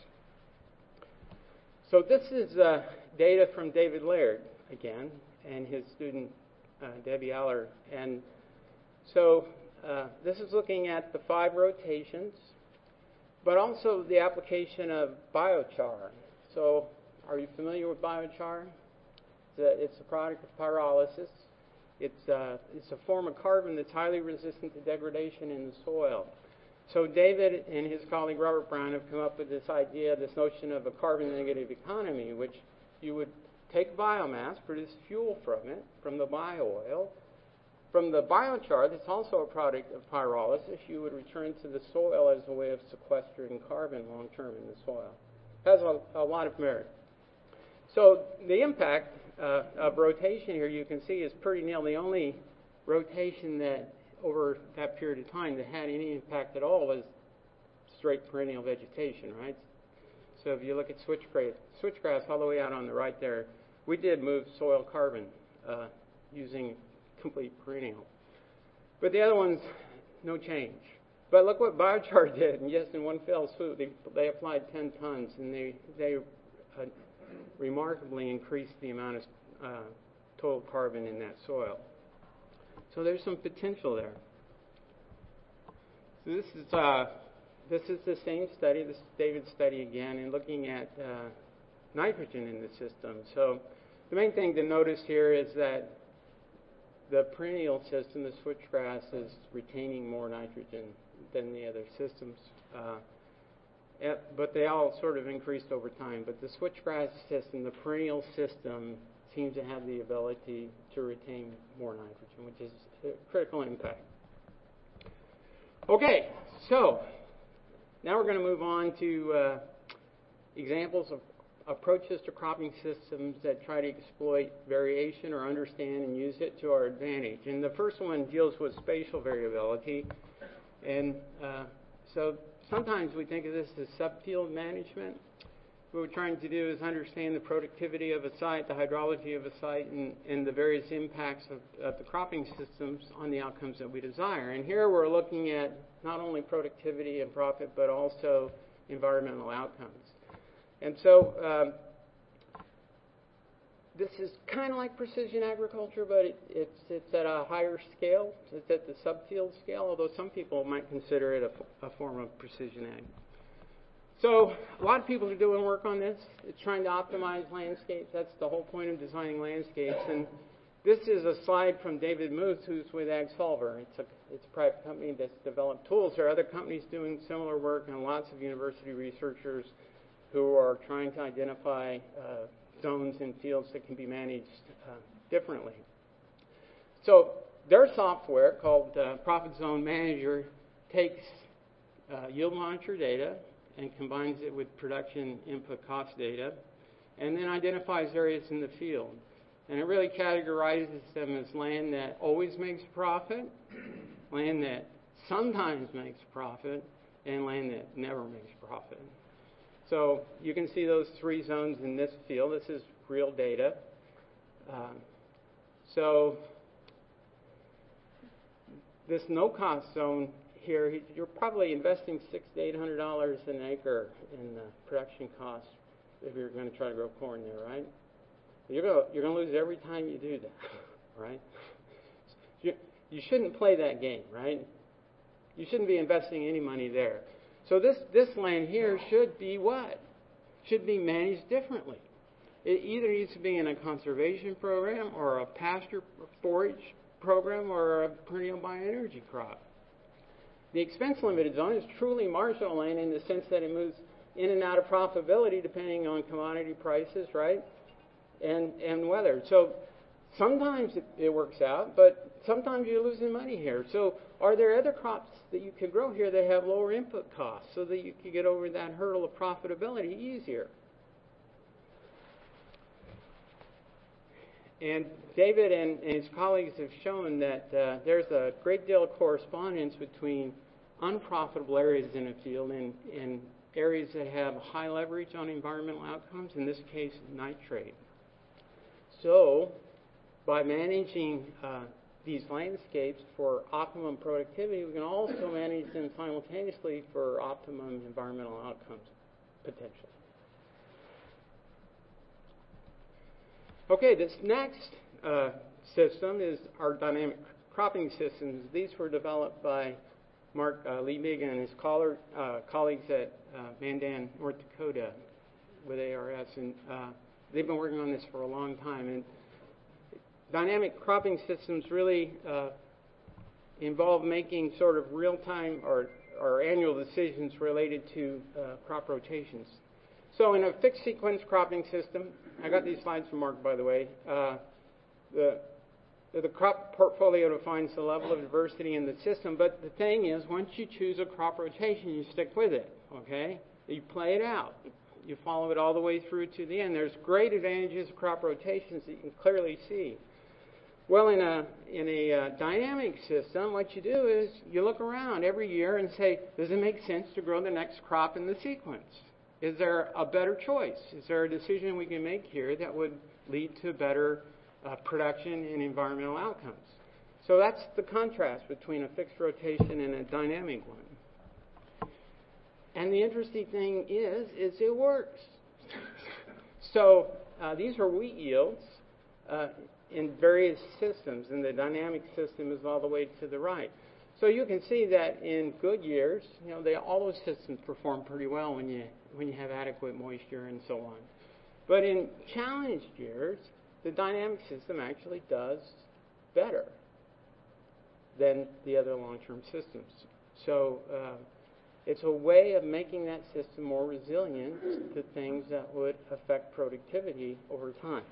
So this is uh, data from David Laird, again, and his student, uh, Debbie Aller. And so uh, this is looking at the five rotations, but also the application of biochar. So are you familiar with biochar? It's a, it's a product of pyrolysis. It's, uh, it's a form of carbon that's highly resistant to degradation in the soil. So David and his colleague Robert Brown have come up with this idea, this notion of a carbon-negative economy, which you would take biomass, produce fuel from it, from the bio-oil. From the biochar, that's also a product of pyrolysis, you would return to the soil as a way of sequestering carbon long-term in the soil. It has a, a lot of merit. So the impact uh, of rotation here, you can see, is pretty nil. The only rotation that over that period of time that had any impact at all was straight perennial vegetation, right? So if you look at switchgrass, switchgrass all the way out on the right there, we did move soil carbon uh, using complete perennial. But the other ones, no change. But look what biochar did, and yes, in one fell swoop, they, they applied ten tons, and they, they uh, remarkably increased the amount of uh, total carbon in that soil. So there's some potential there. So this is uh, this is the same study, this is David's study again, and looking at uh, nitrogen in the system. So the main thing to notice here is that the perennial system, the switchgrass, is retaining more nitrogen than the other systems. Uh, but they all sort of increased over time. But the switchgrass system, the perennial system, seems to have the ability to retain more nitrogen, which is a critical impact. Okay, so now we're going to move on to uh, examples of approaches to cropping systems that try to exploit variation or understand and use it to our advantage. And the first one deals with spatial variability. And uh, so sometimes we think of this as subfield management. What we're trying to do is understand the productivity of a site, the hydrology of a site, and, and the various impacts of, of the cropping systems on the outcomes that we desire. And here we're looking at not only productivity and profit, but also environmental outcomes. And so um, this is kind of like precision agriculture, but it, it's, it's at a higher scale. It's at the subfield scale, although some people might consider it a, a form of precision ag. So a lot of people are doing work on this. It's trying to optimize landscapes. That's the whole point of designing landscapes. And this is a slide from David Muth, who's with AgSolver. It's a, it's a private company that's developed tools. There are other companies doing similar work, and lots of university researchers who are trying to identify uh, zones and fields that can be managed uh, differently. So their software, called uh, Profit Zone Manager, takes uh, yield monitor data and combines it with production input cost data, and then identifies areas in the field. And it really categorizes them as land that always makes profit, land that sometimes makes profit, and land that never makes profit. So you can see those three zones in this field. This is real data. Um, so this no-cost zone here, you're probably investing six to eight hundred dollars an acre in the production cost if you're going to try to grow corn there, right? You're going to, you're going to lose every time you do that, right? You, you shouldn't play that game, right? You shouldn't be investing any money there. So this, this land here should be what? Should be managed differently. It either needs to be in a conservation program or a pasture forage program or a perennial bioenergy crop. The expense-limited zone is truly marginal land in the sense that it moves in and out of profitability depending on commodity prices, right, and, and weather. So sometimes it, it works out, but sometimes you're losing money here. So are there other crops that you could grow here that have lower input costs so that you can get over that hurdle of profitability easier? And David and, and his colleagues have shown that uh, there's a great deal of correspondence between unprofitable areas in a field and, and areas that have high leverage on environmental outcomes, in this case, nitrate. So by managing uh, these landscapes for optimum productivity, we can also manage them simultaneously for optimum environmental outcomes, potentially. Okay, this next uh, system is our dynamic cropping systems. These were developed by Mark uh, Liebig and his collar, uh, colleagues at uh, Mandan, North Dakota, with A R S, and uh, they've been working on this for a long time. And dynamic cropping systems really uh, involve making sort of real-time or, or annual decisions related to uh, crop rotations. So in a fixed sequence cropping system, I got these slides from Mark, by the way, uh, the, the crop portfolio defines the level of diversity in the system, but the thing is, once you choose a crop rotation, you stick with it, okay? You play it out. You follow it all the way through to the end. There's great advantages of crop rotations that you can clearly see. Well, in a, in a uh, dynamic system, what you do is you look around every year and say, does it make sense to grow the next crop in the sequence? Is there a better choice? Is there a decision we can make here that would lead to better uh, production and environmental outcomes? So that's the contrast between a fixed rotation and a dynamic one. And the interesting thing is, is it works. So uh, these are wheat yields uh, in various systems, and the dynamic system is all the way to the right. So you can see that in good years, you know, they, all those systems perform pretty well when you when you have adequate moisture and so on. But in challenged years, the dynamic system actually does better than the other long-term systems. So uh, it's a way of making that system more resilient to things that would affect productivity over time.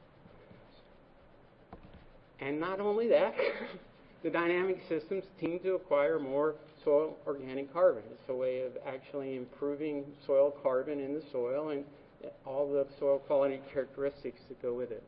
And not only that, the dynamic systems tend to acquire more soil organic carbon. It's a way of actually improving soil carbon in the soil and all the soil quality characteristics that go with it.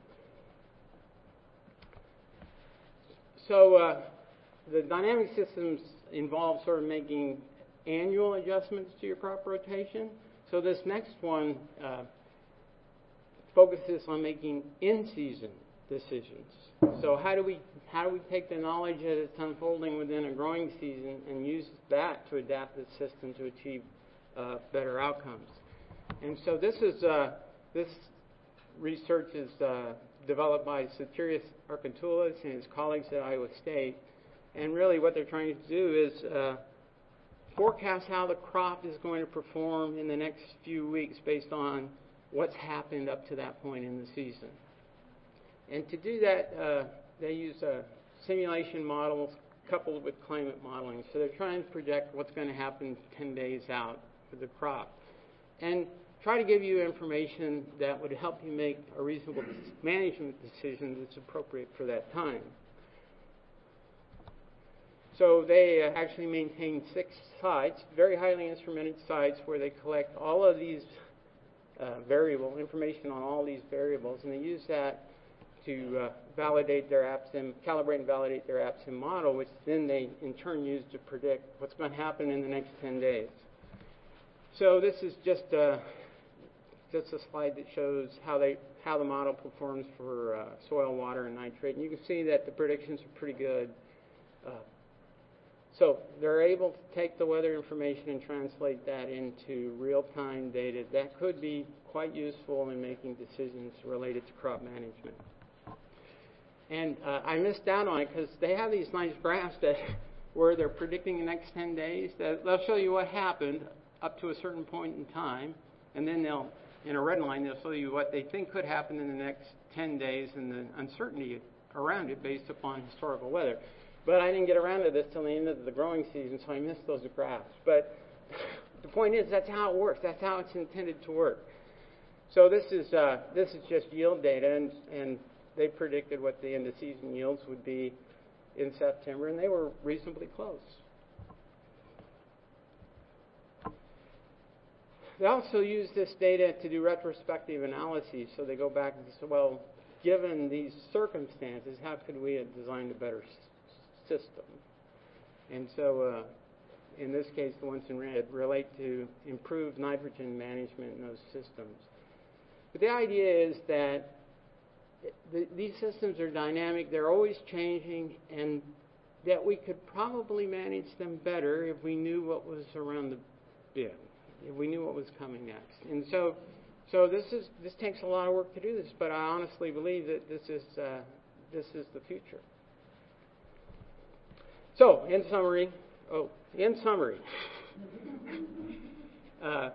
So uh, the dynamic systems involve sort of making annual adjustments to your crop rotation. So this next one uh, focuses on making in-season decisions. So how do we how do we take the knowledge as it's unfolding within a growing season and use that to adapt the system to achieve uh, better outcomes? And so this is uh, this research is uh, developed by Sotirios Archantoulas and his colleagues at Iowa State, and really what they're trying to do is uh, forecast how the crop is going to perform in the next few weeks based on what's happened up to that point in the season. And to do that, uh, they use uh, simulation models coupled with climate modeling. So they're trying to project what's going to happen ten days out for the crop. And try to give you information that would help you make a reasonable management decision that's appropriate for that time. So they uh, actually maintain six sites, very highly instrumented sites, where they collect all of these uh, variable information on all these variables, and they use that to uh, validate their AppSim, calibrate and validate their AppSim model, which then they in turn use to predict what's going to happen in the next ten days. So this is just a, just a slide that shows how they how the model performs for uh, soil, water, and nitrate. And you can see that the predictions are pretty good. Uh, so they're able to take the weather information and translate that into real-time data that could be quite useful in making decisions related to crop management. And uh, I missed out on it because they have these nice graphs that where they're predicting the next ten days. That they'll show you what happened up to a certain point in time, and then they'll, in a red line, they'll show you what they think could happen in the next ten days and the uncertainty around it based upon historical weather. But I didn't get around to this till the end of the growing season, so I missed those graphs. But the point is, that's how it works. That's how it's intended to work. So this is uh, this is just yield data, and, and they predicted what the end of season yields would be in September, and they were reasonably close. They also use this data to do retrospective analyses. So they go back and say, well, given these circumstances, how could we have designed a better s- system? And so uh, in this case, the ones in red relate to improved nitrogen management in those systems. But the idea is that the, these systems are dynamic, they're always changing, and that we could probably manage them better if we knew what was around the bend, if we knew what was coming next. And so so this is this takes a lot of work to do this, but I honestly believe that this is uh, this is the future. So in summary, oh, in summary, uh,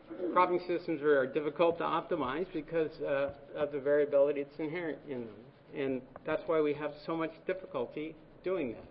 cropping systems are difficult to optimize because uh, of the variability that's inherent in them. and that's why we have so much difficulty doing that.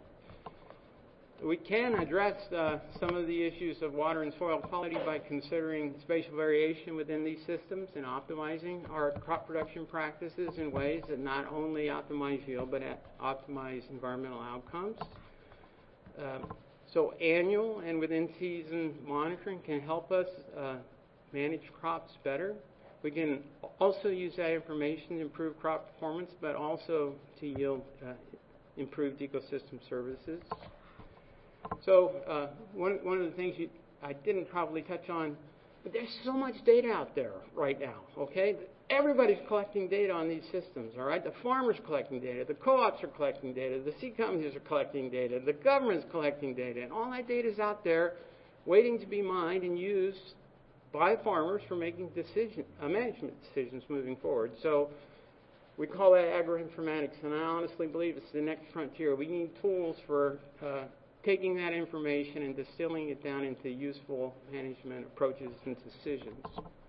We can address uh, some of the issues of water and soil quality by considering spatial variation within these systems and optimizing our crop production practices in ways that not only optimize yield but optimize environmental outcomes. Um, so annual and within-season monitoring can help us uh, manage crops better. We can also use that information to improve crop performance, but also to yield uh, improved ecosystem services. So uh, one, one of the things you, I didn't probably touch on, but there's so much data out there right now, okay? Everybody's collecting data on these systems, all right? The farmers are collecting data, the co-ops are collecting data, the seed companies are collecting data, the government's collecting data, and all that data is out there waiting to be mined and used by farmers for making decision, uh, management decisions moving forward. So we call that agroinformatics, and I honestly believe it's the next frontier. We need tools for uh, taking that information and distilling it down into useful management approaches and decisions.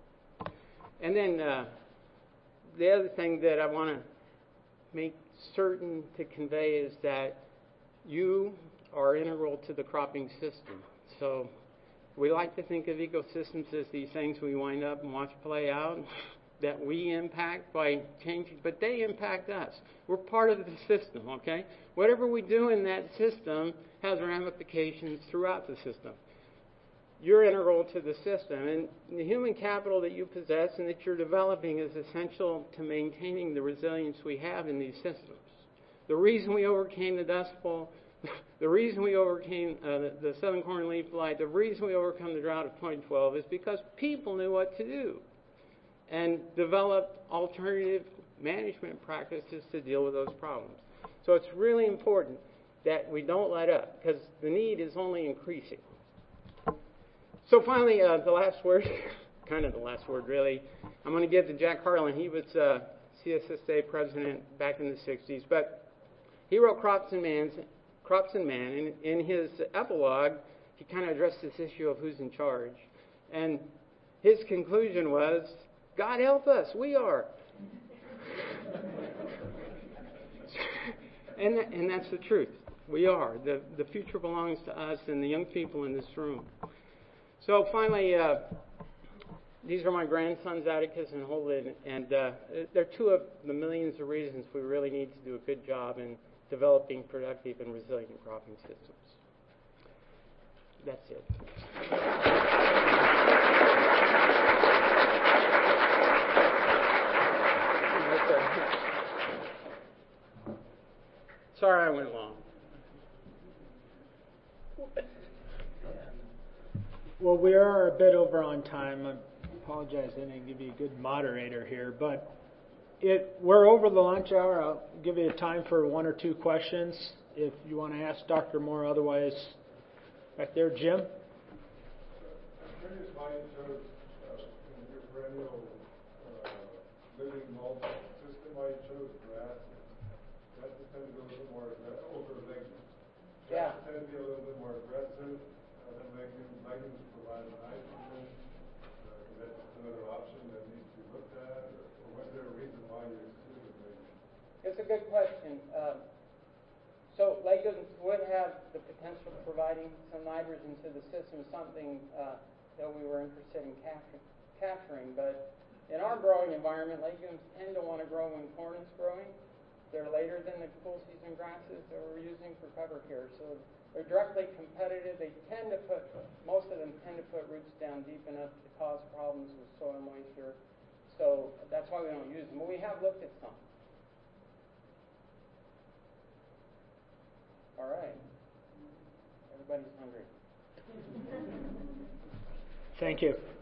And then uh, the other thing that I want to make certain to convey is that you are integral to the cropping system. So we like to think of ecosystems as these things we wind up and watch play out that we impact by changing, but they impact us. We're part of the system, okay? Whatever we do in that system has ramifications throughout the system. You're integral to the system, and the human capital that you possess and that you're developing is essential to maintaining the resilience we have in these systems. The reason we overcame the Dust Bowl, the reason we overcame uh, the, the Southern Corn Leaf Blight, the reason we overcome the drought of twenty twelve is because people knew what to do and developed alternative management practices to deal with those problems. So it's really important that we don't let up, because the need is only increasing. So finally, uh, the last word, kind of the last word really, I'm going to give to Jack Harlan. He was uh, C S S A president back in the sixties, but he wrote Crops and, Man's, Crops and Man, and in his epilogue, he kind of addressed this issue of who's in charge. And his conclusion was, God help us, we are. and, that, and that's the truth. We are. The, the future belongs to us and the young people in this room. So finally, uh, these are my grandsons, Atticus and Holden, and uh, they're two of the millions of reasons we really need to do a good job in developing productive and resilient cropping systems. That's it. Sorry I went long. Well, we are a bit over on time. I apologize I didn't give you a good moderator here, but it, we're over the lunch hour. I'll give you time for one or two questions if you want to ask Doctor Moore. Otherwise, back there, Jim. I'm curious why you chose uh, in your perennial uh, living mulch system, why you chose grass. Grass tend to be a little more aggressive over legumes. Yeah. Grass tend to be a little bit more aggressive uh, than legumes. Legumes provide nitrogen. Uh, is that another option that needs to be looked at, or, or was there a reason why you excluded legumes? It's a good question. Um, so legumes would have the potential of providing some nitrogen to the system, something uh, that we were interested in capturing, capturing. But in our growing environment, legumes tend to want to grow when corn is growing. They're later than the cool season grasses that we're using for cover here. So they're directly competitive. They tend to put, most of them tend to put roots down deep enough to cause problems with soil moisture. So that's why we don't use them. But we have looked at some. All right. Everybody's hungry. Thank you.